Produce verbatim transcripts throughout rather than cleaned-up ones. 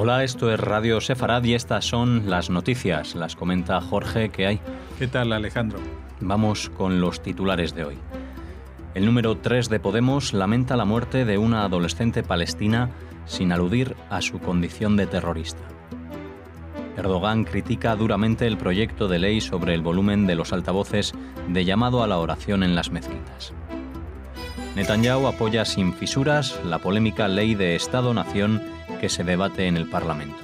Hola, esto es Radio Sefarad y estas son las noticias. Las comenta Jorge, ¿qué hay? ¿Qué tal, Alejandro? Vamos con los titulares de hoy. El número tres de Podemos lamenta la muerte de una adolescente palestina sin aludir a su condición de terrorista. Erdogan critica duramente el proyecto de ley sobre el volumen de los altavoces de llamado a la oración en las mezquitas. Netanyahu apoya sin fisuras la polémica ley de Estado-Nación que se debate en el Parlamento.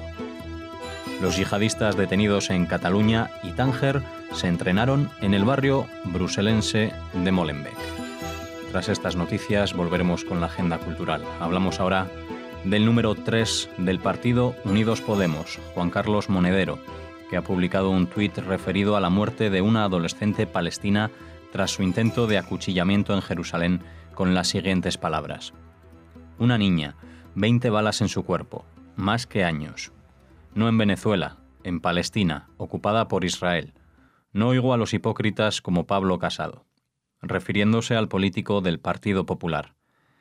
Los yihadistas detenidos en Cataluña y Tánger se entrenaron en el barrio bruselense de Molenbeek. Tras estas noticias volveremos con la agenda cultural. Hablamos ahora del número tres del partido Unidos Podemos, Juan Carlos Monedero, que ha publicado un tuit referido a la muerte de una adolescente palestina tras su intento de acuchillamiento en Jerusalén con las siguientes palabras: una niña, veinte balas en su cuerpo, más que años. No en Venezuela, en Palestina, ocupada por Israel. No oigo a los hipócritas como Pablo Casado, refiriéndose al político del Partido Popular.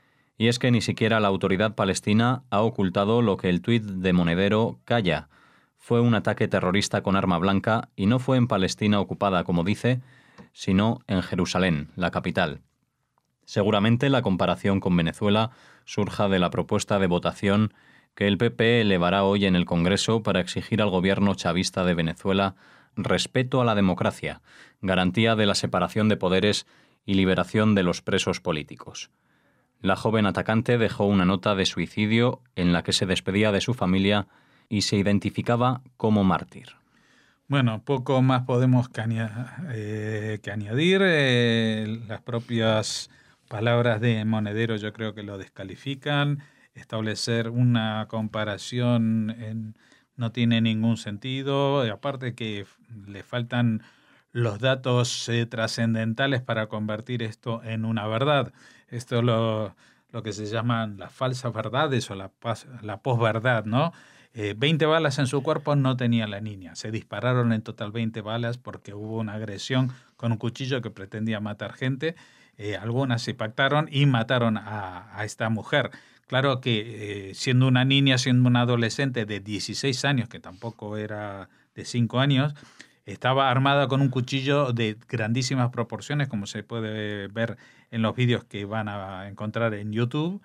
Y es que ni siquiera la autoridad palestina ha ocultado lo que el tuit de Monedero calla. Fue un ataque terrorista con arma blanca y no fue en Palestina ocupada, como dice, sino en Jerusalén, la capital. Seguramente la comparación con Venezuela surja de la propuesta de votación que el P P elevará hoy en el Congreso para exigir al gobierno chavista de Venezuela respeto a la democracia, garantía de la separación de poderes y liberación de los presos políticos. La joven atacante dejó una nota de suicidio en la que se despedía de su familia y se identificaba como mártir. Bueno, poco más podemos que, aña- eh, que añadir. Eh, las propias palabras de Monedero yo creo que lo descalifican. Establecer una comparación en- no tiene ningún sentido. Y aparte que f- le faltan los datos eh, trascendentales para convertir esto en una verdad. Esto es lo, lo que se llaman las falsas verdades o la, pas- la posverdad, ¿no? Eh, veinte balas en su cuerpo no tenía la niña. Se dispararon en total veinte balas porque hubo una agresión con un cuchillo que pretendía matar gente. Eh, algunas se pactaron y mataron a, a esta mujer. Claro que eh, siendo una niña, siendo una adolescente de dieciséis años, que tampoco era de cinco años, estaba armada con un cuchillo de grandísimas proporciones, como se puede ver en los vídeos que van a encontrar en YouTube.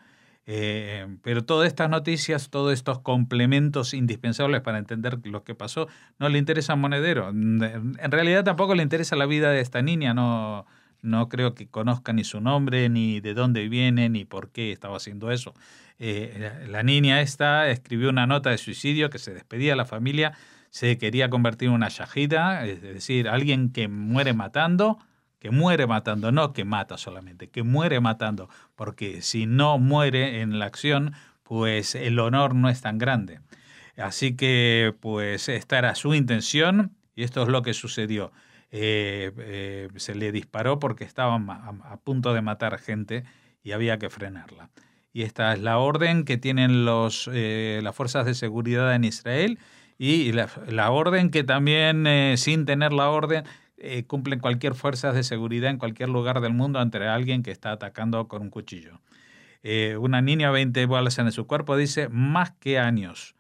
Eh, pero todas estas noticias, todos estos complementos indispensables para entender lo que pasó, no le interesa a Monedero. En realidad tampoco le interesa la vida de esta niña. No, no creo que conozca ni su nombre, ni de dónde viene, ni por qué estaba haciendo eso. Eh, la, la niña esta escribió una nota de suicidio que se despedía de la familia, se quería convertir en una shahida, es decir, alguien que muere matando, que muere matando, no que mata solamente, que muere matando, porque si no muere en la acción, pues el honor no es tan grande. Así que, pues, esta era su intención y esto es lo que sucedió. Eh, eh, se le disparó porque estaba a, a punto de matar gente y había que frenarla. Y esta es la orden que tienen los, eh, las fuerzas de seguridad en Israel y la, la orden que también, eh, sin tener la orden, eh, cumplen cualquier fuerza de seguridad en cualquier lugar del mundo ante alguien que está atacando con un cuchillo. Eh, una niña, veinte balas en su cuerpo, dice más que años.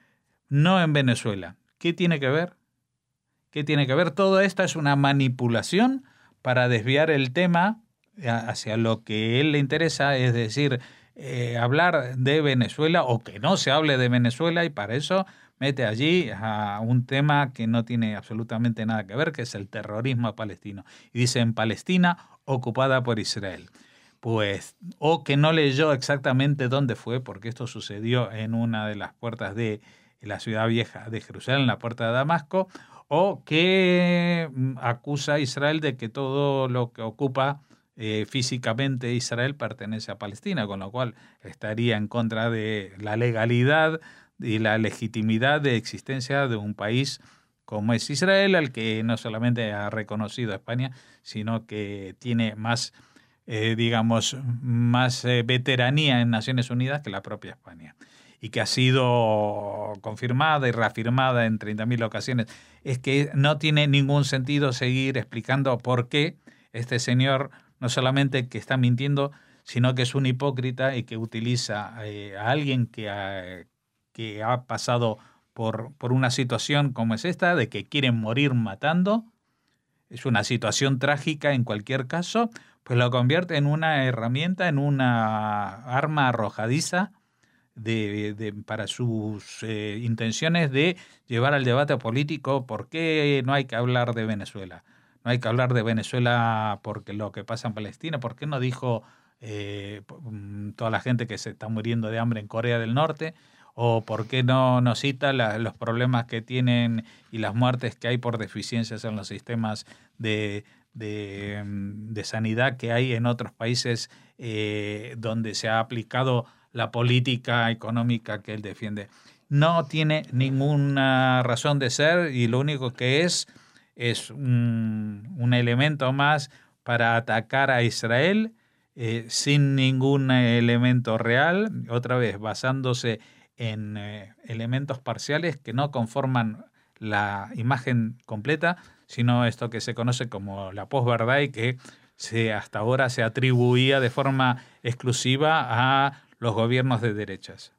No en Venezuela. ¿Qué tiene que ver? ¿Qué tiene que ver? Todo esto es una manipulación para desviar el tema hacia lo que a él le interesa, es decir, eh, hablar de Venezuela o que no se hable de Venezuela, y para eso mete allí a un tema que no tiene absolutamente nada que ver, que es el terrorismo palestino. Y dice en Palestina ocupada por Israel. Pues, o que no leyó exactamente dónde fue, porque esto sucedió en una de las puertas de la ciudad vieja de Jerusalén, la puerta de Damasco, o que acusa a Israel de que todo lo que ocupa eh, físicamente Israel pertenece a Palestina, con lo cual estaría en contra de la legalidad y la legitimidad de existencia de un país como es Israel, al que no solamente ha reconocido a España, sino que tiene más, eh, digamos, más eh, veteranía en Naciones Unidas que la propia España, y que ha sido confirmada y reafirmada en treinta mil ocasiones. Es que no tiene ningún sentido seguir explicando por qué este señor no solamente que está mintiendo, sino que es un hipócrita y que utiliza eh, a alguien que, a, que ha pasado por, por una situación como es esta, de que quieren morir matando, es una situación trágica en cualquier caso, pues lo convierte en una herramienta, en una arma arrojadiza de, de, para sus eh, intenciones de llevar al debate político por qué no hay que hablar de Venezuela. No hay que hablar de Venezuela porque lo que pasa en Palestina. ¿Por qué no dijo eh, toda la gente que se está muriendo de hambre en Corea del Norte? ¿O por qué no nos cita la, los problemas que tienen y las muertes que hay por deficiencias en los sistemas de, de, de sanidad que hay en otros países eh, donde se ha aplicado la política económica que él defiende? No tiene ninguna razón de ser y lo único que es es un, un elemento más para atacar a Israel eh, sin ningún elemento real, otra vez basándose en eh, elementos parciales que no conforman la imagen completa, sino esto que se conoce como la posverdad y que se, hasta ahora se atribuía de forma exclusiva a los gobiernos de derechas.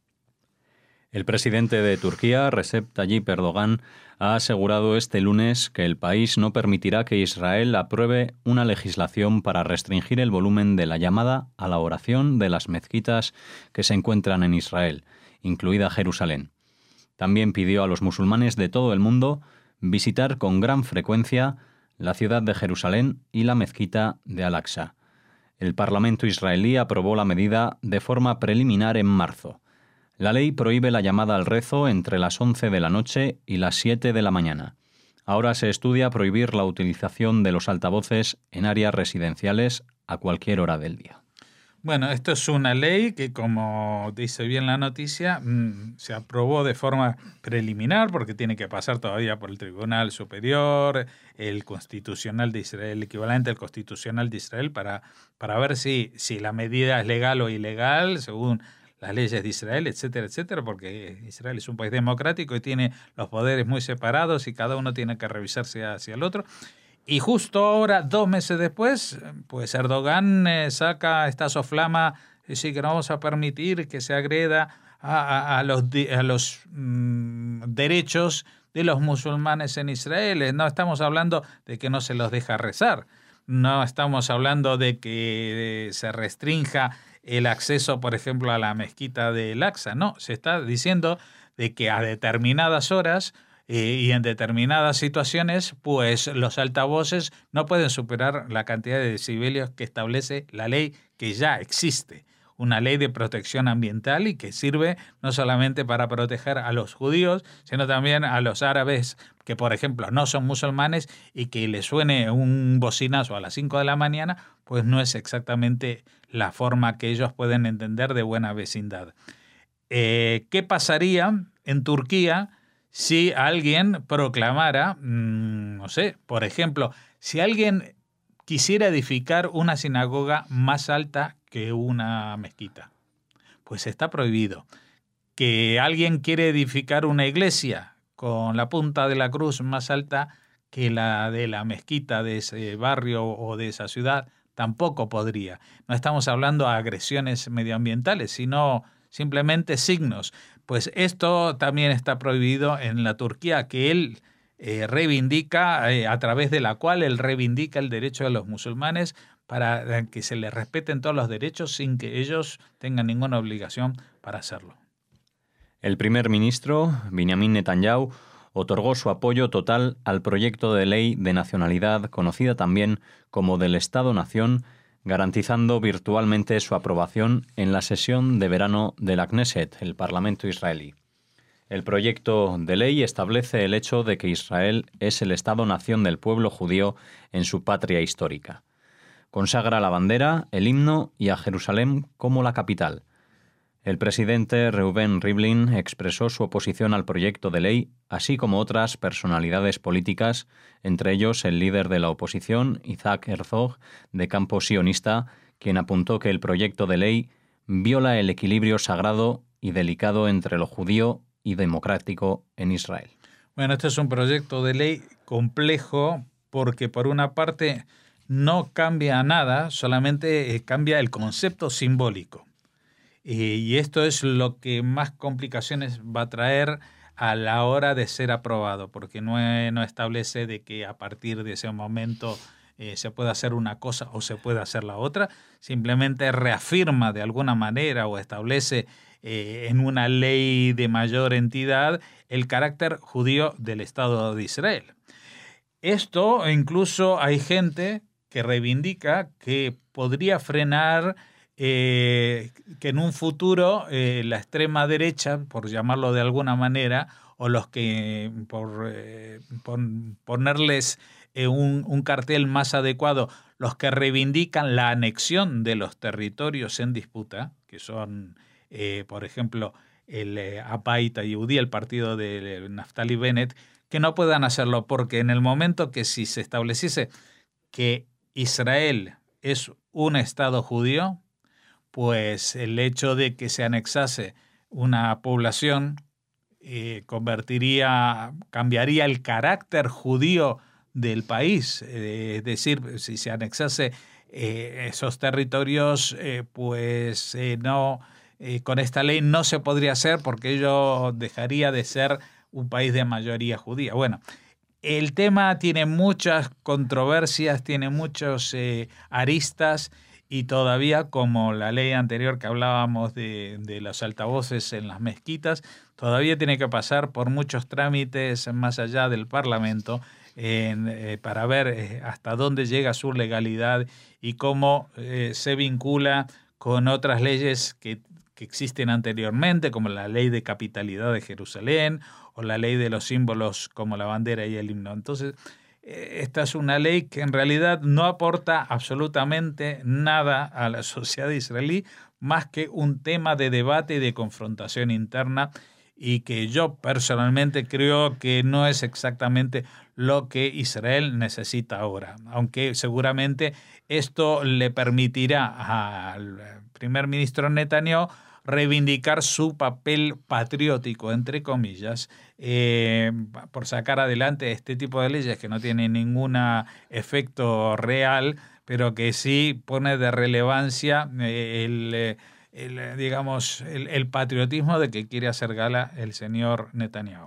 El presidente de Turquía, Recep Tayyip Erdogan, ha asegurado este lunes que el país no permitirá que Israel apruebe una legislación para restringir el volumen de la llamada a la oración de las mezquitas que se encuentran en Israel, incluida Jerusalén. También pidió a los musulmanes de todo el mundo visitar con gran frecuencia la ciudad de Jerusalén y la mezquita de Al-Aqsa. El Parlamento israelí aprobó la medida de forma preliminar en marzo. La ley prohíbe la llamada al rezo entre las once de la noche y las siete de la mañana. Ahora se estudia prohibir la utilización de los altavoces en áreas residenciales a cualquier hora del día. Bueno, esto es una ley que, como dice bien la noticia, mmm, se aprobó de forma preliminar porque tiene que pasar todavía por el Tribunal Superior, el Constitucional de Israel, el equivalente al Constitucional de Israel, para, para ver si, si la medida es legal o ilegal, según las leyes de Israel, etcétera, etcétera, porque Israel es un país democrático y tiene los poderes muy separados y cada uno tiene que revisarse hacia el otro. Y justo ahora, dos meses después, pues Erdogan eh, saca esta soflama, dice que no vamos a permitir que se agreda a, a, a los, a los mmm, derechos de los musulmanes en Israel. No estamos hablando de que no se los deja rezar, no estamos hablando de que se restrinja el acceso, por ejemplo, a la mezquita de Al-Aqsa. No, se está diciendo de que a determinadas horas eh, y en determinadas situaciones, pues los altavoces no pueden superar la cantidad de decibelios que establece la ley que ya existe. Una ley de protección ambiental y que sirve no solamente para proteger a los judíos, sino también a los árabes que, por ejemplo, no son musulmanes y que les suene un bocinazo a las cinco de la mañana, pues no es exactamente la forma que ellos pueden entender de buena vecindad. Eh, ¿Qué pasaría en Turquía si alguien proclamara, mmm, no sé, por ejemplo, si alguien quisiera edificar una sinagoga más alta que una mezquita? Pues está prohibido. Que alguien quiere edificar una iglesia con la punta de la cruz más alta que la de la mezquita de ese barrio o de esa ciudad, tampoco podría. No estamos hablando de agresiones medioambientales, sino simplemente signos. Pues esto también está prohibido en la Turquía que él eh, reivindica, eh, a través de la cual él reivindica el derecho de los musulmanes para que se les respeten todos los derechos sin que ellos tengan ninguna obligación para hacerlo. El primer ministro, Benjamin Netanyahu, otorgó su apoyo total al proyecto de ley de nacionalidad, conocida también como del Estado-Nación, garantizando virtualmente su aprobación en la sesión de verano de la Knesset, el Parlamento israelí. El proyecto de ley establece el hecho de que Israel es el Estado-Nación del pueblo judío en su patria histórica. Consagra la bandera, el himno y a Jerusalén como la capital. El presidente Reuven Rivlin expresó su oposición al proyecto de ley, así como otras personalidades políticas, entre ellos el líder de la oposición, Isaac Herzog, de campo sionista, quien apuntó que el proyecto de ley viola el equilibrio sagrado y delicado entre lo judío y democrático en Israel. Bueno, este es un proyecto de ley complejo porque, por una parte, no cambia nada, solamente cambia el concepto simbólico. Eh, y esto es lo que más complicaciones va a traer a la hora de ser aprobado, porque no, no establece de que a partir de ese momento eh, se puede hacer una cosa o se puede hacer la otra, simplemente reafirma de alguna manera o establece eh, en una ley de mayor entidad el carácter judío del Estado de Israel. Esto incluso hay gente que reivindica que podría frenar eh, que en un futuro eh, la extrema derecha, por llamarlo de alguna manera, o los que, por, eh, por ponerles eh, un, un cartel más adecuado, los que reivindican la anexión de los territorios en disputa, que son, eh, por ejemplo, el eh, Abait Yehudi, el partido de Naftali Bennett, que no puedan hacerlo, porque en el momento que si se estableciese que Israel es un Estado judío, pues el hecho de que se anexase una población eh, convertiría, cambiaría el carácter judío del país. Eh, es decir, si se anexase eh, esos territorios, eh, pues eh, no, eh, con esta ley no se podría hacer porque ello dejaría de ser un país de mayoría judía. Bueno, el tema tiene muchas controversias, tiene muchos eh, aristas, y todavía, como la ley anterior que hablábamos de, de los altavoces en las mezquitas, todavía tiene que pasar por muchos trámites más allá del Parlamento en, eh, para ver eh, hasta dónde llega su legalidad y cómo eh, se vincula con otras leyes que, que existen anteriormente, como la ley de capitalidad de Jerusalén o la ley de los símbolos como la bandera y el himno. Entonces, esta es una ley que en realidad no aporta absolutamente nada a la sociedad israelí, más que un tema de debate y de confrontación interna, y que yo personalmente creo que no es exactamente lo que Israel necesita ahora, aunque seguramente esto le permitirá al primer ministro Netanyahu reivindicar su papel patriótico, entre comillas, eh, por sacar adelante este tipo de leyes que no tienen ningún efecto real, pero que sí pone de relevancia eh, el, el, digamos, el, el patriotismo de que quiere hacer gala el señor Netanyahu.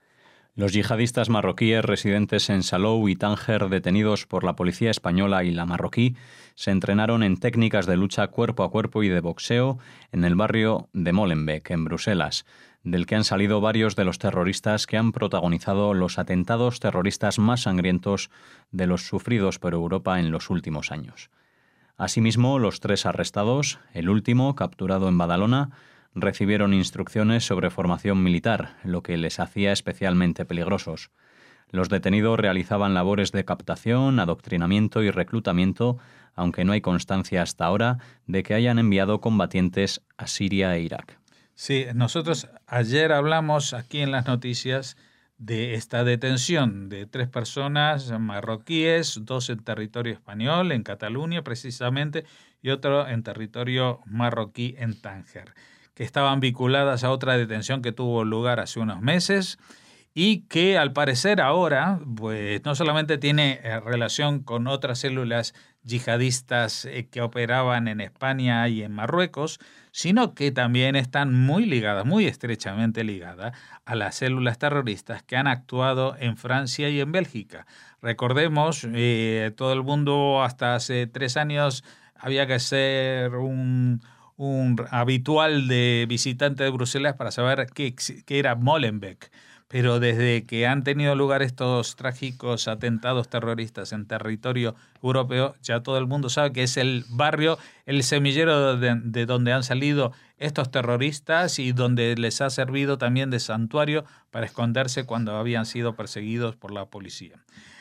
Los yihadistas marroquíes residentes en Salou y Tánger, detenidos por la policía española y la marroquí, se entrenaron en técnicas de lucha cuerpo a cuerpo y de boxeo en el barrio de Molenbeek, en Bruselas, del que han salido varios de los terroristas que han protagonizado los atentados terroristas más sangrientos de los sufridos por Europa en los últimos años. Asimismo, los tres arrestados, el último, capturado en Badalona, recibieron instrucciones sobre formación militar, lo que les hacía especialmente peligrosos. Los detenidos realizaban labores de captación, adoctrinamiento y reclutamiento, aunque no hay constancia hasta ahora de que hayan enviado combatientes a Siria e Irak. Sí, nosotros ayer hablamos aquí en las noticias de esta detención de tres personas marroquíes, dos en territorio español, en Cataluña precisamente, y otro en territorio marroquí en Tánger, que estaban vinculadas a otra detención que tuvo lugar hace unos meses y que al parecer ahora pues no solamente tiene eh, relación con otras células yihadistas eh, que operaban en España y en Marruecos, sino que también están muy ligadas, muy estrechamente ligadas a las células terroristas que han actuado en Francia y en Bélgica. Recordemos, eh, todo el mundo hasta hace tres años había que ser un... un habitual de visitante de Bruselas para saber qué, qué era Molenbeek. Pero desde que han tenido lugar estos trágicos atentados terroristas en territorio europeo, ya todo el mundo sabe que es el barrio, el semillero de, de donde han salido estos terroristas y donde les ha servido también de santuario para esconderse cuando habían sido perseguidos por la policía.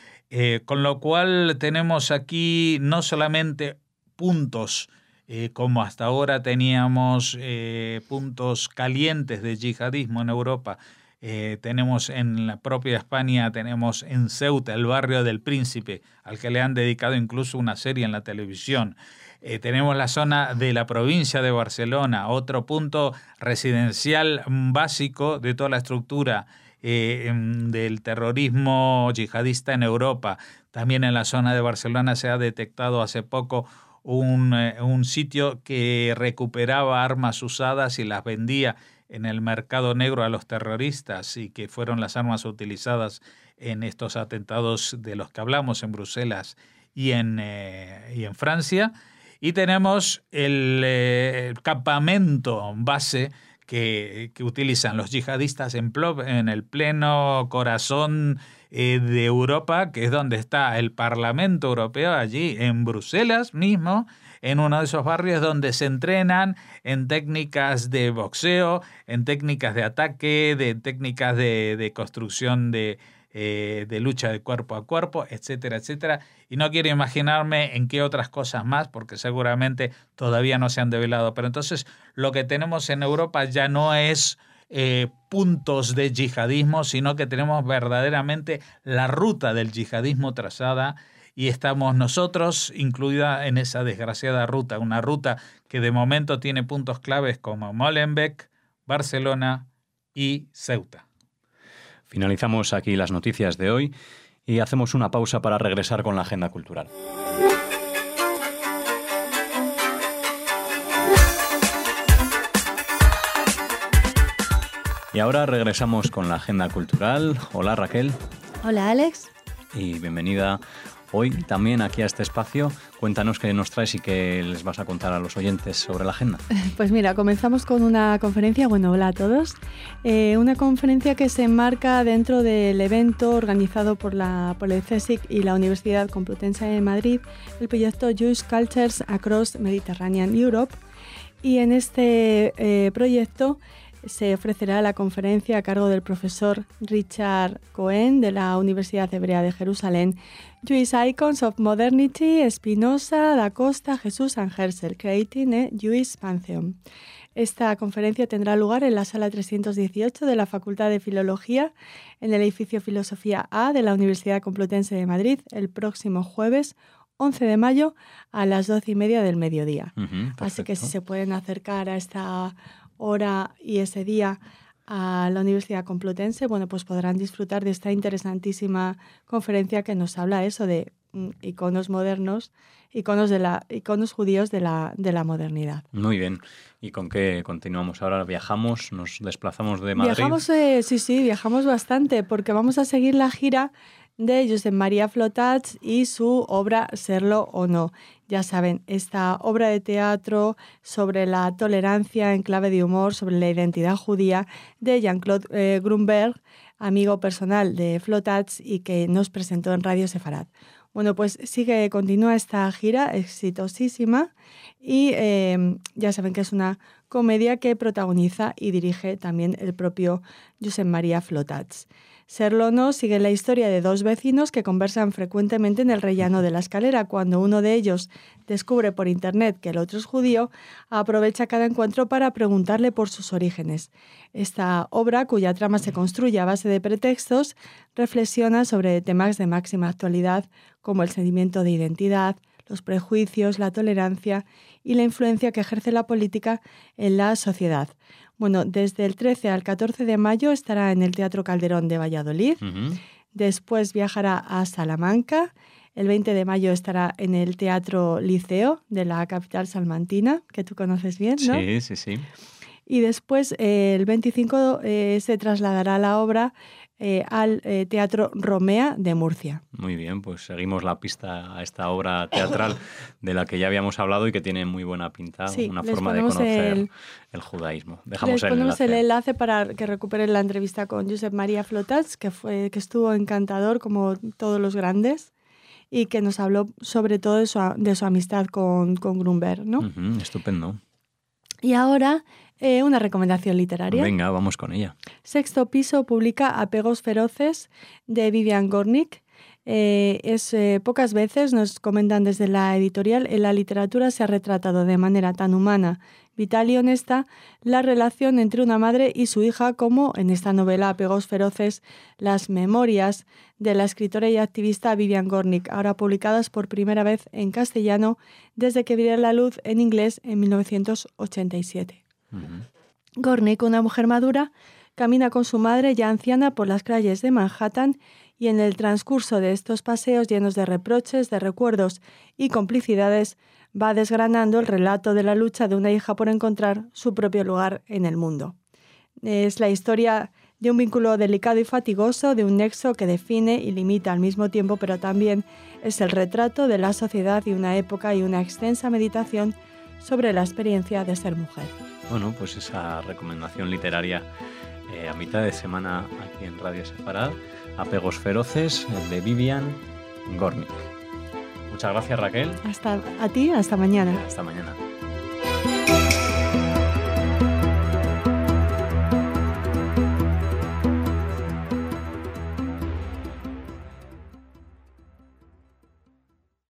Eh, con lo cual tenemos aquí no solamente puntos Eh, como hasta ahora teníamos eh, puntos calientes de yihadismo en Europa, eh, tenemos en la propia España, tenemos en Ceuta el barrio del Príncipe, al que le han dedicado incluso una serie en la televisión. Eh, tenemos la zona de la provincia de Barcelona, otro punto residencial básico de toda la estructura eh, del terrorismo yihadista en Europa. También en la zona de Barcelona se ha detectado hace poco un, un sitio que recuperaba armas usadas y las vendía en el mercado negro a los terroristas, y que fueron las armas utilizadas en estos atentados de los que hablamos en Bruselas y en, eh, y en Francia. Y tenemos el, eh, el campamento base que, que utilizan los yihadistas en, en el pleno corazón eh, de Europa, que es donde está el Parlamento Europeo, allí en Bruselas mismo, en uno de esos barrios donde se entrenan en técnicas de boxeo, en técnicas de ataque, de técnicas de, de construcción de, eh, de lucha de cuerpo a cuerpo, etcétera, etcétera. Y no quiero imaginarme en qué otras cosas más, porque seguramente todavía no se han develado. Pero entonces lo que tenemos en Europa ya no es eh, puntos de yihadismo, sino que tenemos verdaderamente la ruta del yihadismo trazada, y estamos nosotros incluida en esa desgraciada ruta, una ruta que de momento tiene puntos claves como Molenbeek, Barcelona y Ceuta. Finalizamos aquí las noticias de hoy y hacemos una pausa para regresar con la agenda cultural. Y ahora regresamos con la agenda cultural. Hola, Raquel. Hola, Alex. Y bienvenida hoy también aquí a este espacio. Cuéntanos qué nos traes y qué les vas a contar a los oyentes sobre la agenda. Pues mira, comenzamos con una conferencia, bueno, hola a todos, eh, una conferencia que se enmarca dentro del evento organizado por, la, por el CSIC y la Universidad Complutense de Madrid, el proyecto Jewish Cultures Across Mediterranean Europe, y en este eh, proyecto se ofrecerá la conferencia a cargo del profesor Richard Cohen de la Universidad Hebrea de Jerusalén, Jewish Icons of Modernity, Spinoza, Da Costa, Jesús and Herzl, Creating a Jewish Pantheon. Esta conferencia tendrá lugar en la sala trescientos dieciocho de la Facultad de Filología, en el edificio Filosofía A de la Universidad Complutense de Madrid, el próximo jueves once de mayo a las doce y media del mediodía. Uh-huh, Así que si se pueden acercar a esta hora y ese día a la Universidad Complutense, bueno, pues podrán disfrutar de esta interesantísima conferencia que nos habla eso de mm, iconos modernos, iconos de la iconos judíos de la de la modernidad. Muy bien. ¿Y con qué continuamos ahora? ¿Viajamos? ¿Nos desplazamos de Madrid? Viajamos, eh, sí, sí, viajamos bastante, porque vamos a seguir la gira de Josep Maria Flotats y su obra Serlo o no. Ya saben, esta obra de teatro sobre la tolerancia en clave de humor, sobre la identidad judía, de Jean-Claude eh, Grunberg, amigo personal de Flotats y que nos presentó en Radio Sefarad. Bueno, pues sigue, continúa esta gira exitosísima y eh, ya saben que es una comedia que protagoniza y dirige también el propio Josep Maria Flotats. Serlo o no sigue la historia de dos vecinos que conversan frecuentemente en el rellano de la escalera. Cuando uno de ellos descubre por internet que el otro es judío, aprovecha cada encuentro para preguntarle por sus orígenes. Esta obra, cuya trama se construye a base de pretextos, reflexiona sobre temas de máxima actualidad como el sentimiento de identidad, los prejuicios, la tolerancia y la influencia que ejerce la política en la sociedad. Bueno, desde el trece al catorce de mayo estará en el Teatro Calderón de Valladolid. Uh-huh. Después viajará a Salamanca. El veinte de mayo estará en el Teatro Liceo de la capital salmantina, que tú conoces bien, ¿no? Sí, sí, sí. Y después, eh, el veinticinco, eh, se trasladará la obra eh, al eh, Teatro Romea de Murcia. Muy bien, pues seguimos la pista a esta obra teatral de la que ya habíamos hablado y que tiene muy buena pinta, sí, una forma de conocer el, el judaísmo. Dejamos les el ponemos enlace. el enlace para que recuperen la entrevista con Josep Maria Flotats, que, fue, que estuvo encantador como todos los grandes y que nos habló sobre todo de su, de su amistad con, con Grunberg, ¿no? Uh-huh, estupendo. Y ahora eh, una recomendación literaria. Venga, vamos con ella. Sexto Piso publica Apegos feroces de Vivian Gornick. Eh, es, eh, pocas veces, nos comentan desde la editorial, en la literatura se ha retratado de manera tan humana, vital y honesta la relación entre una madre y su hija como en esta novela Apegos feroces, las memorias de la escritora y activista Vivian Gornick, ahora publicadas por primera vez en castellano desde que vieron la luz en inglés en mil novecientos ochenta y siete. Uh-huh. Gornick, una mujer madura, camina con su madre ya anciana por las calles de Manhattan y en el transcurso de estos paseos llenos de reproches, de recuerdos y complicidades, va desgranando el relato de la lucha de una hija por encontrar su propio lugar en el mundo. Es la historia de un vínculo delicado y fatigoso, de un nexo que define y limita al mismo tiempo, pero también es el retrato de la sociedad y una época y una extensa meditación sobre la experiencia de ser mujer. Bueno, pues esa recomendación literaria eh, a mitad de semana aquí en Radio Sefarad, Apegos feroces, de Vivian Gornick. Muchas gracias, Raquel. Hasta a ti, hasta mañana. Hasta mañana.